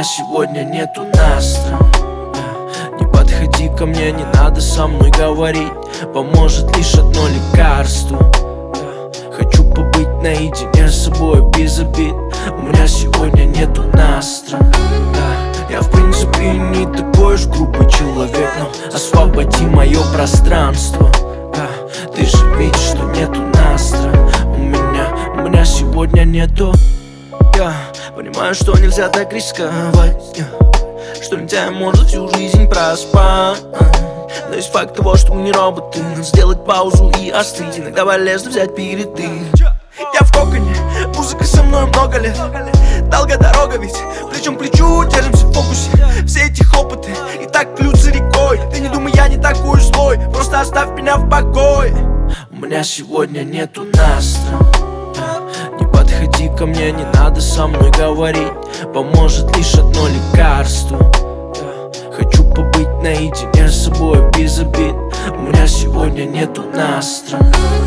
меня сегодня нету настроя. Не подходи ко мне, не надо со мной говорить. Поможет лишь одно лекарство. Хочу побыть наедине с собой без обид. У меня сегодня нету настроя. Я в принципе не такой уж грубый человек, но освободи мое пространство. Ты же видишь, что нету настроя. У меня сегодня нету. Я понимаю, что нельзя так рисковать, что нельзя может всю жизнь проспать. Но есть факт того, что мы не роботы. Надо сделать паузу и остыть. Иногда полезно взять передых. Я в коконе, музыка со мной много лет. Долгая дорога ведь, плечом к плечу держимся в фокусе. Все эти хлопоты и так льются рекой. Ты не думай, я не такой злой, просто оставь меня в покое. У меня сегодня нету настроя. Не подходи ко мне, не надо со мной говорить. Поможет лишь одно лекарство. Хочу побыть наедине с собой без обид. У меня сегодня нету настроя.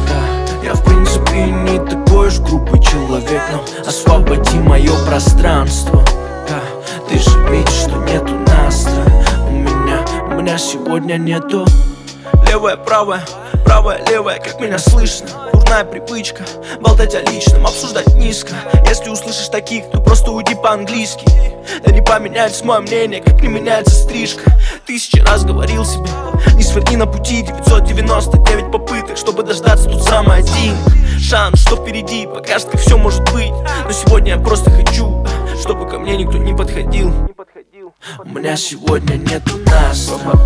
Я в принципе не такой уж грубый человек, но освободи мое пространство. Ты же видишь, что нету настроя. У меня сегодня нету. Левая, правая, правая, левая, как меня слышно. Дурная привычка болтать о личном, обсуждать низко. Если услышишь таких, то просто уйди по-английски. Да не поменяется мое мнение, как не меняется стрижка. 1000 раз говорил себе, не сверни на пути. 999 попыток, чтобы дождаться тут самый один шанс, что впереди покажет, как все может быть. Но сегодня я просто хочу, чтобы ко мне никто не подходил. У меня сегодня нету настроя.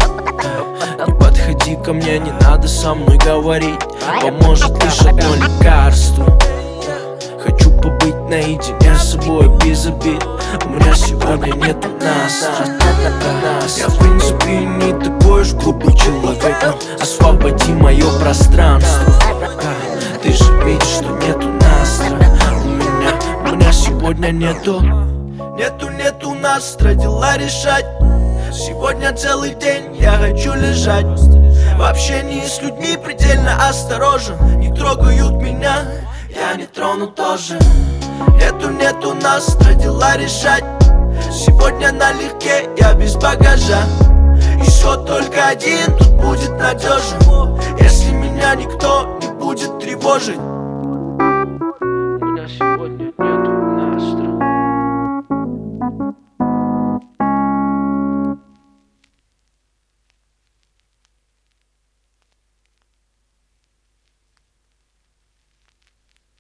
Не подходи ко мне, не надо со мной говорить. Поможет лишь одно лекарство. Хочу побыть наедине с собой без обид. У меня сегодня нету настроя. Я в принципе не такой уж глупый человек, но освободи мое пространство. Ты же видишь, что нету настроя. У меня сегодня нету настроя дела решать. Сегодня целый день я хочу лежать в общении с людьми предельно осторожен. Не трогают меня, я не трону тоже. Нету настроя дела решать. Сегодня налегке, я без багажа. Исход только один, тут будет надежен. Если меня никто не будет тревожить.